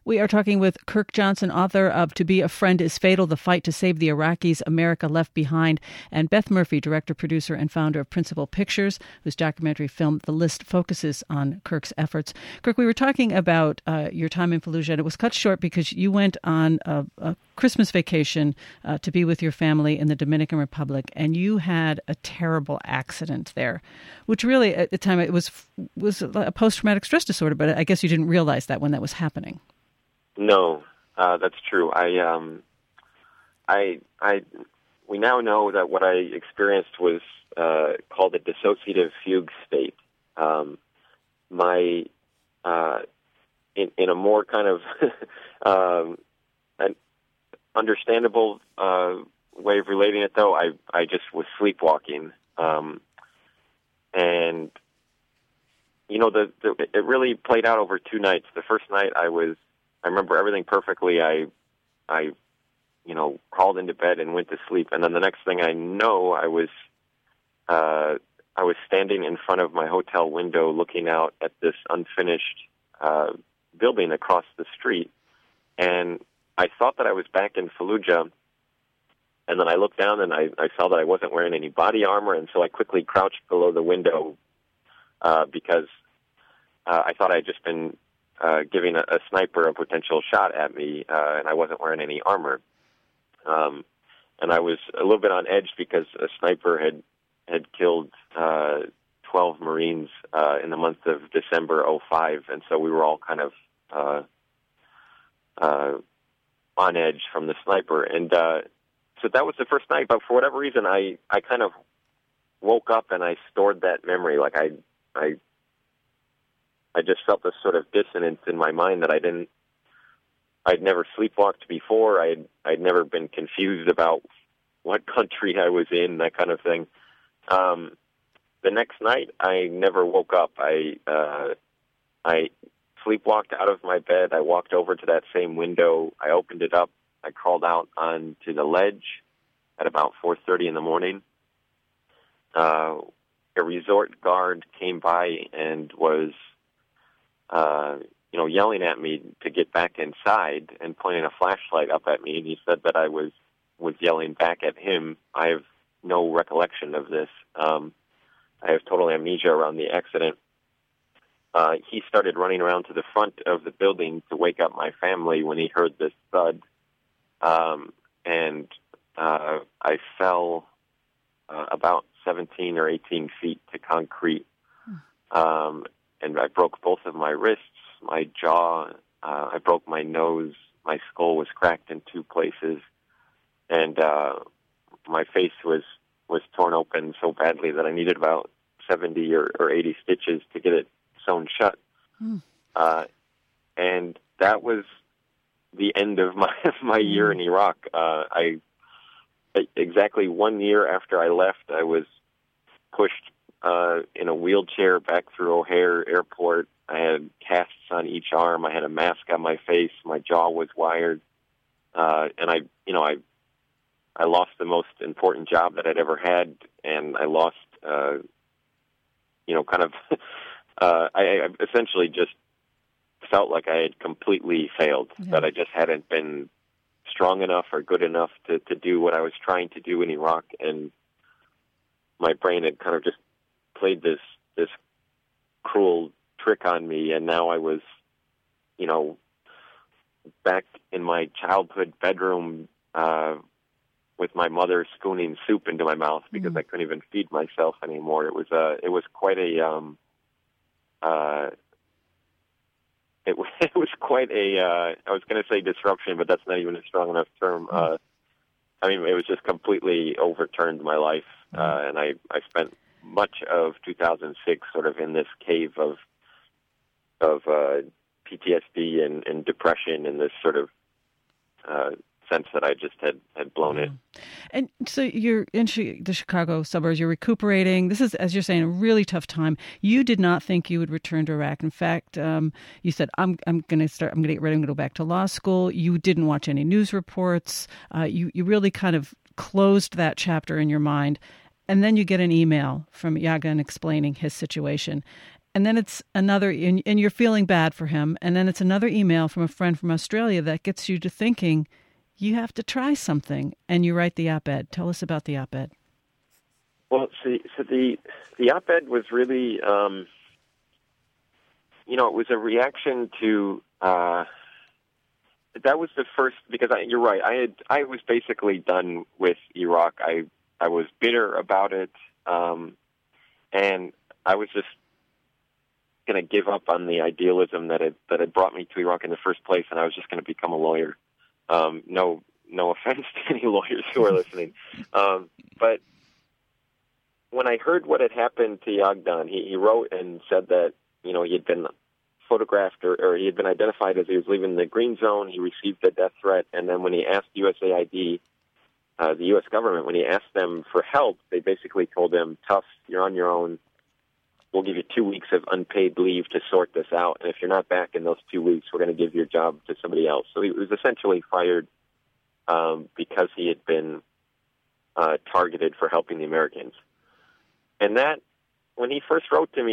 We are talking with Kirk Johnson, author of To Be a Friend is Fatal, The Fight to Save the Iraqis, America Left Behind, and Beth Murphy, director, producer, and founder of Principal Pictures, whose documentary film The List focuses on Kirk's efforts. Kirk, we were talking about your time in Fallujah, and it was cut short because you went on a Christmas vacation to be with your family in the Dominican Republic, and you had a terrible accident there, which really, at the time, it was a post-traumatic stress disorder, but I guess you didn't realize that when that was happening. No, that's true. We now know that what I experienced was called a dissociative fugue state. In a more kind of an understandable way of relating it, though, I just was sleepwalking, and it really played out over 2 nights. The first night I remember everything perfectly. I crawled into bed and went to sleep. And then the next thing I know, I was standing in front of my hotel window looking out at this unfinished building across the street. And I thought that I was back in Fallujah. And then I looked down and I saw that I wasn't wearing any body armor. And so I quickly crouched below the window because I thought I had just been giving a sniper a potential shot at me, and I wasn't wearing any armor. And I was a little bit on edge because a sniper had killed 12 Marines in the month of December '05, and so we were all kind of on edge from the sniper. And so that was the first night, but for whatever reason, I kind of woke up and I stored that memory. Like I just felt this sort of dissonance in my mind that I'd never sleepwalked before. I'd never been confused about what country I was in, that kind of thing. The next night, I never woke up. I sleepwalked out of my bed. I walked over to that same window. I opened it up. I crawled out onto the ledge at about 4:30 in the morning. A resort guard came by and was yelling at me to get back inside and pointing a flashlight up at me. And he said that I was yelling back at him. I have no recollection of this. I have total amnesia around the accident. He started running around to the front of the building to wake up my family when he heard this thud. And I fell about 17 or 18 feet to concrete. And I broke both of my wrists, my jaw, I broke my nose, my skull was cracked in 2 places, and my face was torn open so badly that I needed about 70 or 80 stitches to get it sewn shut. And that was the end of my year in Iraq. Exactly 1 year after I left, I was pushed in a wheelchair back through O'Hare Airport. I had casts on each arm. I had a mask on my face. My jaw was wired. And I lost the most important job that I'd ever had, and I lost, I essentially just felt like I had completely failed, that I just hadn't been strong enough or good enough to do what I was trying to do in Iraq, and my brain had kind of just played this cruel trick on me, and now I was, back in my childhood bedroom with my mother spooning soup into my mouth because I couldn't even feed myself anymore. It was quite a it was quite a I was going to say disruption, but that's not even a strong enough term. It was just completely overturned my life, and I spent much of 2006 sort of in this cave of PTSD and depression, and this sort of sense that I just had blown it. And so you're in the Chicago suburbs, you're recuperating. This is, as you're saying, a really tough time. You did not think you would return to Iraq. In fact, you said, I'm going to get ready to go back to law school. You didn't watch any news reports. You really kind of closed that chapter in your mind. And then you get an email from Yagan explaining his situation. And then it's another, and you're feeling bad for him. And then it's another email from a friend from Australia that gets you to thinking, you have to try something. And you write the op-ed. Tell us about the op-ed. Well, see, so the op-ed was really, it was a reaction to, that was the first, because you're right, I was basically done with Iraq. I was bitter about it, and I was just going to give up on the idealism that had brought me to Iraq in the first place, and I was just going to become a lawyer. No offense to any lawyers who are listening, but when I heard what had happened to Yagdan, he wrote and said that he had been photographed or he had been identified as he was leaving the green zone. He received a death threat, and then when he asked USAID, the U.S. government, when he asked them for help, they basically told him, "Tough, you're on your own. We'll give you 2 weeks of unpaid leave to sort this out, and if you're not back in those 2 weeks, we're going to give your job to somebody else." So he was essentially fired because he had been targeted for helping the Americans. And that, when he first wrote to me,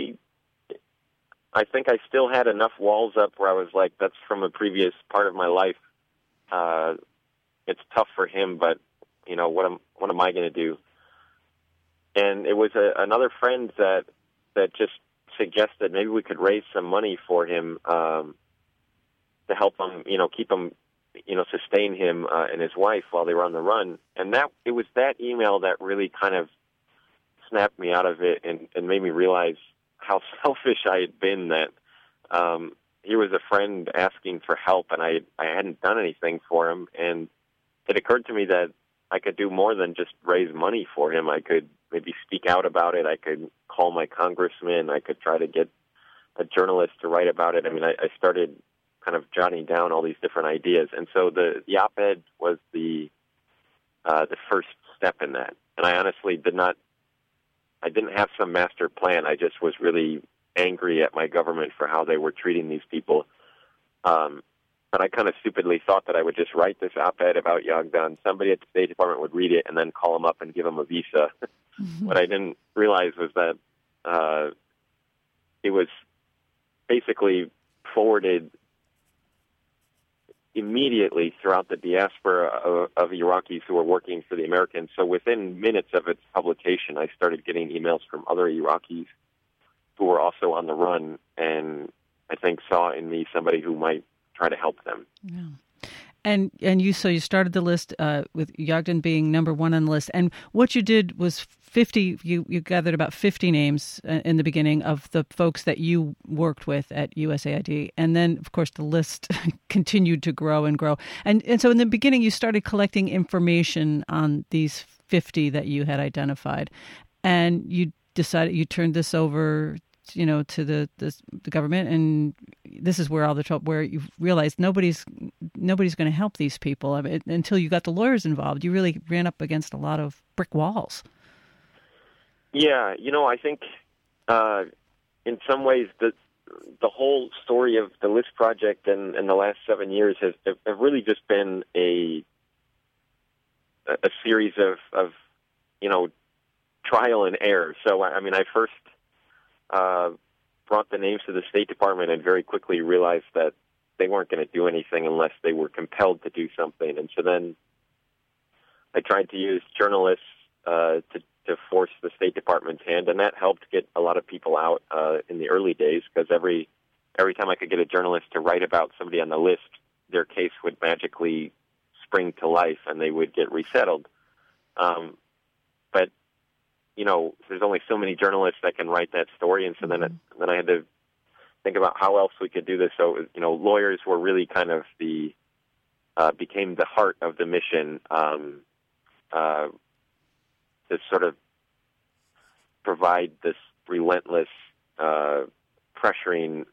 I think I still had enough walls up where I was like, that's from a previous part of my life. It's tough for him, but, what am I going to do? And it was another friend that just suggested maybe we could raise some money for him to help him, keep him, sustain him and his wife while they were on the run. And it was that email that really kind of snapped me out of it and made me realize how selfish I had been, that here was a friend asking for help, and I hadn't done anything for him. And it occurred to me that I could do more than just raise money for him. I could maybe speak out about it. I could call my congressman. I could try to get a journalist to write about it. I mean, I started kind of jotting down all these different ideas. And so the op-ed was the first step in that. And I honestly I didn't have some master plan. I just was really angry at my government for how they were treating these people. But I kind of stupidly thought that I would just write this op-ed about Yagdan. Somebody at the State Department would read it and then call him up and give him a visa. Mm-hmm. What I didn't realize was that it was basically forwarded immediately throughout the diaspora of Iraqis who were working for the Americans. So within minutes of its publication, I started getting emails from other Iraqis who were also on the run, and I think saw in me somebody who might try to help them. Yeah. And you started the list with Yagdan being number one on the list. And what you did was 50, you gathered about 50 names in the beginning of the folks that you worked with at USAID. And then, of course, the list continued to grow and grow. And so in the beginning, you started collecting information on these 50 that you had identified. And you decided you turned this over to the government, and this is where all the trouble, where you realized nobody's going to help these people. I mean, until you got the lawyers involved, you really ran up against a lot of brick walls. Yeah, I think in some ways the whole story of the LIST project and the last 7 years have really just been a series of trial and error. So I mean, I first brought the names to the State Department and very quickly realized that they weren't going to do anything unless they were compelled to do something. And so then I tried to use journalists to force the State Department's hand, and that helped get a lot of people out in the early days, because every time I could get a journalist to write about somebody on the list, their case would magically spring to life and they would get resettled. But there's only so many journalists that can write that story, and so then I had to think about how else we could do this. So, lawyers were really kind of became the heart of the mission, to sort of provide this relentless, pressuring,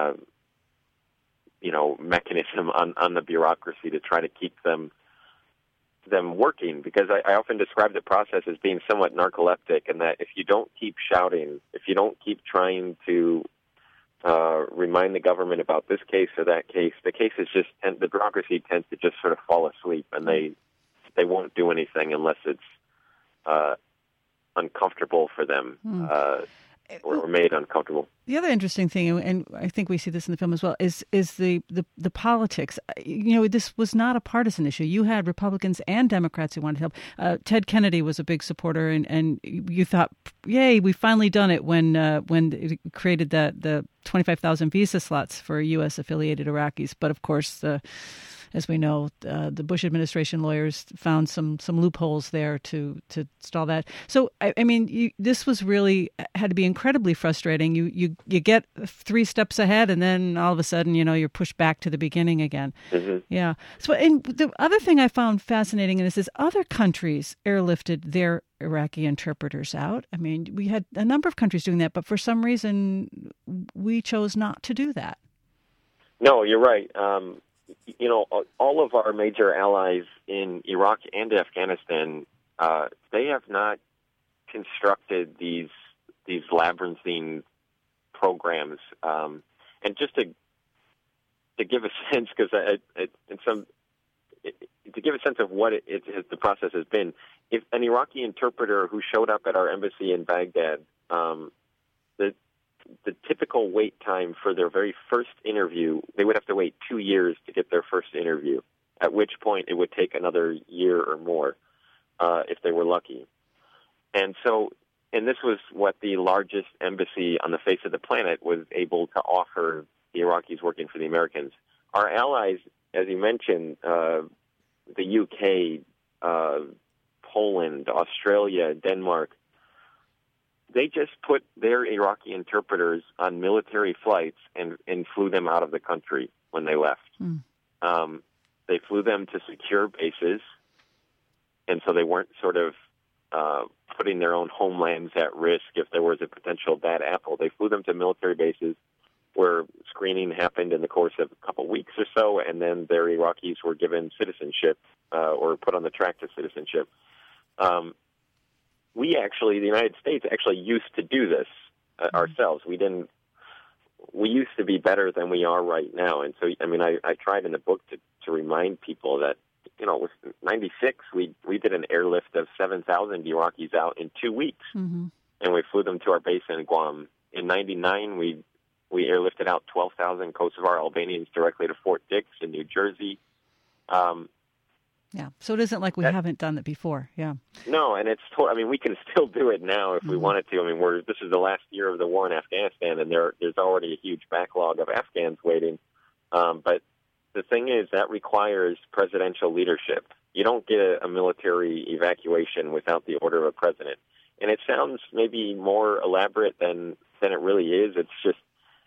mechanism on the bureaucracy to try to keep them working, because I often describe the process as being somewhat narcoleptic, and that if you don't keep shouting, if you don't keep trying to remind the government about this case or that case, the bureaucracy tends to just sort of fall asleep, and they won't do anything unless it's uncomfortable for them. or made uncomfortable. The other interesting thing, and I think we see this in the film as well, is the politics. This was not a partisan issue. You had Republicans and Democrats who wanted to help. Ted Kennedy was a big supporter, and you thought, "Yay, we've finally done it!" When it created the 25,000 visa slots for U.S. affiliated Iraqis. But of course, as we know, the Bush administration lawyers found some loopholes there to stall that. So, I mean, this was really had to be incredibly frustrating. You get 3 steps ahead, and then all of a sudden, you're pushed back to the beginning again. Mm-hmm. Yeah. So, and the other thing I found fascinating in this is other countries airlifted their Iraqi interpreters out. I mean, we had a number of countries doing that, but for some reason, we chose not to do that. No, you're right. All of our major allies in Iraq and Afghanistan, they have not constructed these labyrinthine programs. And just to give a sense, because to give a sense of what the process has been, if an Iraqi interpreter who showed up at our embassy in Baghdad, the typical wait time for their very first interview, they would have to wait 2 years to get their first interview, at which point it would take another year or more if they were lucky. And this was what the largest embassy on the face of the planet was able to offer the Iraqis working for the Americans. Our allies, as you mentioned, the UK, Poland, Australia, Denmark, they just put their Iraqi interpreters on military flights and flew them out of the country when they left. They flew them to secure bases, and so they weren't sort of putting their own homelands at risk if there was a potential bad apple. They flew them to military bases where screening happened in the course of a couple weeks or so, and then their Iraqis were given citizenship or put on the track to citizenship. The United States actually used to do this ourselves. We used to be better than we are right now. And so, I mean, I tried in the book to remind people that, with 96, we did an airlift of 7,000 Iraqis out in 2 weeks. Mm-hmm. And we flew them to our base in Guam. In 99, we airlifted out 12,000 Kosovar Albanians directly to Fort Dix in New Jersey. Yeah, so it isn't like we haven't done it before. Yeah. No, and we can still do it now if we wanted to. I mean, this is the last year of the war in Afghanistan, and there's already a huge backlog of Afghans waiting. But the thing is, that requires presidential leadership. You don't get a military evacuation without the order of a president. And it sounds maybe more elaborate than it really is. It's just,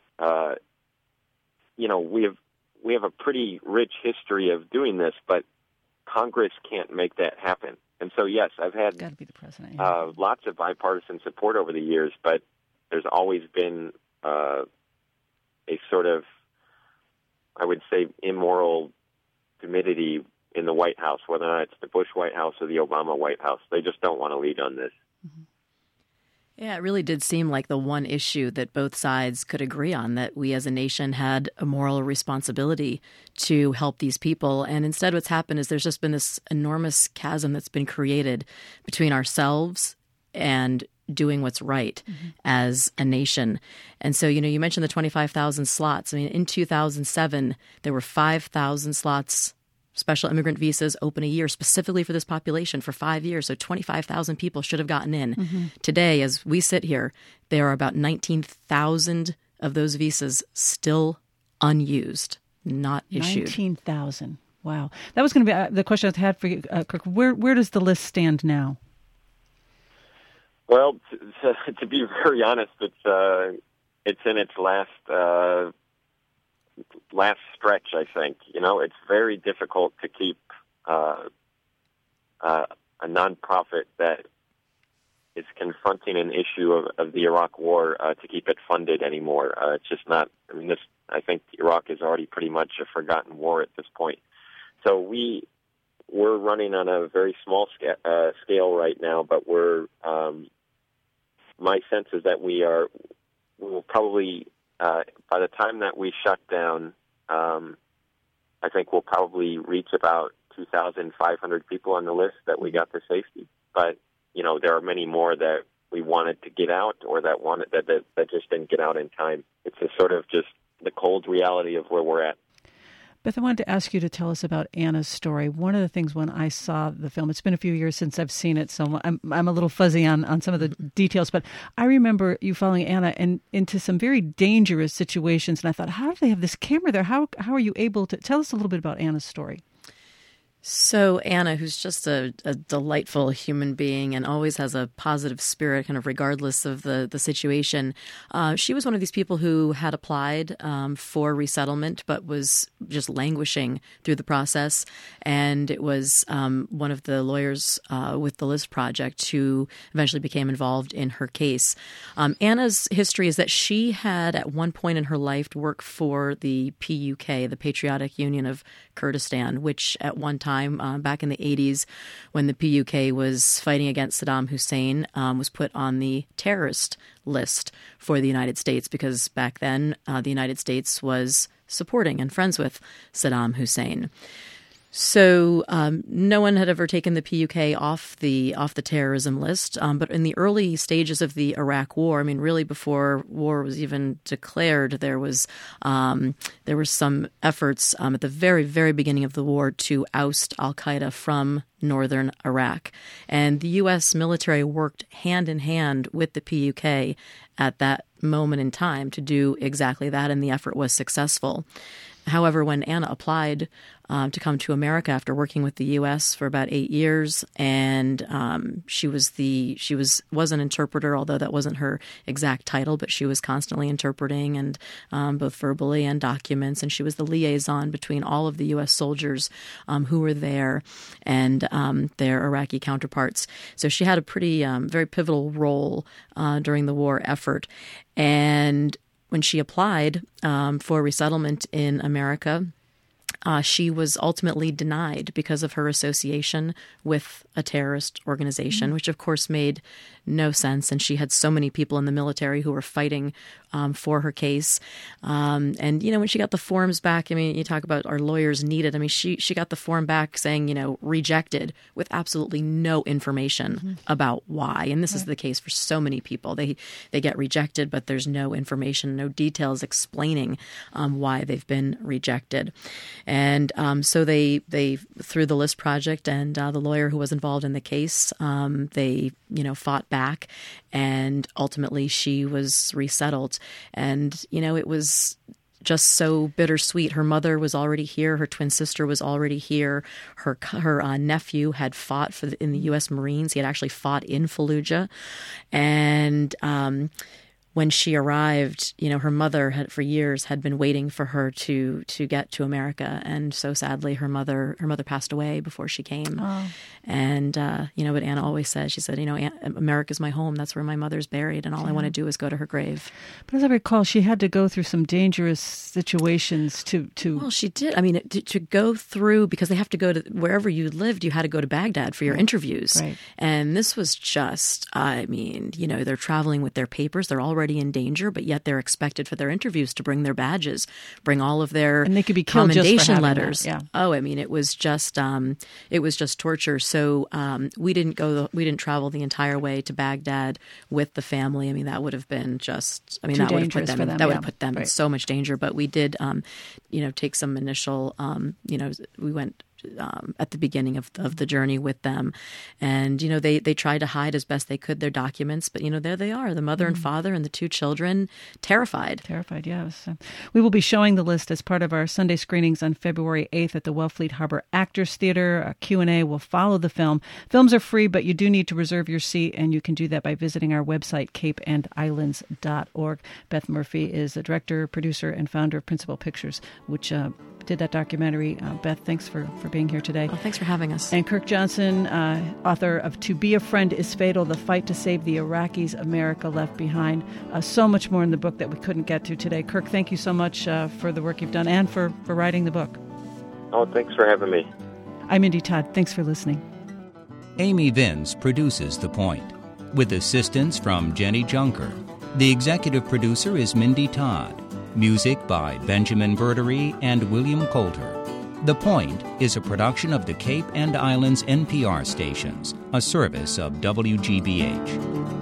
we have a pretty rich history of doing this, but Congress can't make that happen. And so, yes, I've had got to be the president, yeah. Lots of bipartisan support over the years, but there's always been a sort of, I would say, immoral timidity in the White House, whether or not it's the Bush White House or the Obama White House. They just don't want to lead on this. Mm-hmm. Yeah, it really did seem like the one issue that both sides could agree on, that we as a nation had a moral responsibility to help these people. And instead what's happened is there's just been this enormous chasm that's been created between ourselves and doing what's right as a nation. And so, you mentioned the 25,000 slots. I mean, in 2007, there were 5,000 slots, special immigrant visas open a year specifically for this population for 5 years. So 25,000 people should have gotten in. Mm-hmm. Today, as we sit here, there are about 19,000 of those visas still unused, not issued. 19,000. Wow. That was going to be the question I had for you, Kirk. Where does the list stand now? Well, to be very honest, it's in its last stretch, I think. It's very difficult to keep a nonprofit that is confronting an issue of the Iraq War to keep it funded anymore. It's just not. I think Iraq is already pretty much a forgotten war at this point. So we're running on a very small scale right now, but my sense is that we will probably by the time that we shut down, I think we'll probably reach about 2,500 people on the list that we got to safety. But, there are many more that we wanted to get out or that just didn't get out in time. It's a sort of just the cold reality of where we're at. Beth, I wanted to ask you to tell us about Anna's story. One of the things when I saw the film, it's been a few years since I've seen it, so I'm a little fuzzy on some of the details, but I remember you following Anna into some very dangerous situations, and I thought, how do they have this camera there? How are you able to tell us a little bit about Anna's story? So Anna, who's just a delightful human being and always has a positive spirit, kind of regardless of the situation, she was one of these people who had applied for resettlement but was just languishing through the process. And it was one of the lawyers with the List Project who eventually became involved in her case. Anna's history is that she had at one point in her life worked for the PUK, the Patriotic Union of Kurdistan, which at one time back in the 80s, when the PUK was fighting against Saddam Hussein, was put on the terrorist list for the United States because back then the United States was supporting and friends with Saddam Hussein. So no one had ever taken the PUK off the terrorism list. But in the early stages of the Iraq War, I mean, really before war was even declared, there were some efforts at the very, very beginning of the war to oust al-Qaeda from northern Iraq. And the U.S. military worked hand in hand with the PUK at that moment in time to do exactly that, and the effort was successful. However, when Anna applied to come to America after working with the U.S. for about 8 years, and she was an interpreter, although that wasn't her exact title, but she was constantly interpreting, and both verbally and documents, and she was the liaison between all of the U.S. soldiers who were there and their Iraqi counterparts. So she had a pretty very pivotal role during the war effort, and when she applied for resettlement in America, she was ultimately denied because of her association with a terrorist organization, which of course made no sense. And she had so many people in the military who were fighting for her case. And, you know, when she got the forms back, I mean, you talk about our lawyers needed. I mean, she got the form back saying, you know, rejected with absolutely no information about why. And this is the case for so many people. They get rejected, but there's no information, no details explaining why they've been rejected. And so they through the List Project and the lawyer who was involved in the case, they, you know, fought back, and ultimately she was resettled. And, you know, it was just so bittersweet. Her mother was already here. Her twin sister was already here. Her nephew had fought in the U.S. Marines. He had actually fought in Fallujah. And when she arrived, you know, her mother had for years had been waiting for her to get to America, and so sadly, her mother passed away before she came. Oh. And you know, what Anna always said, she said, you know, America's my home. That's where my mother's buried, and all I want to do is go to her grave. But as I recall, she had to go through some dangerous situations to. Well, she did. I mean, to go through, because they have to go to wherever you lived. You had to go to Baghdad for your interviews, right. And this was just, I mean, you know, they're traveling with their papers. They're already in danger, but yet they're expected for their interviews to bring their badges, bring all of their and they could be killed commendation just for letters. That. Yeah. Oh, I mean, it was just torture. So we didn't travel the entire way to Baghdad with the family. I mean, that would have been just, I mean, that would have put them in so much danger. But we did, you know, take some initial, you know, we went at the beginning of the journey with them. And, you know, they tried to hide as best they could their documents, but, you know, there they are, the mother and father and the two children, terrified. Yes. We will be showing The List as part of our Sunday screenings on February 8th at the Wellfleet Harbor Actors Theater. A Q&A will follow the film. Films are free, but you do need to reserve your seat, and you can do that by visiting our website, capeandislands.org. Beth Murphy is the director, producer, and founder of Principal Pictures, which did that documentary. Beth, thanks for being here today. Well, thanks for having us. And Kirk Johnson, author of To Be a Friend is Fatal, The Fight to Save the Iraqis America Left Behind. So much more in the book that we couldn't get to today. Kirk, thank you so much for the work you've done and for writing the book. Oh, thanks for having me. I'm Mindy Todd. Thanks for listening. Amy Vince produces The Point, with assistance from Jenny Junker. The executive producer is Mindy Todd. Music by Benjamin Verdery and William Coulter. The Point is a production of the Cape and Islands NPR stations, a service of WGBH.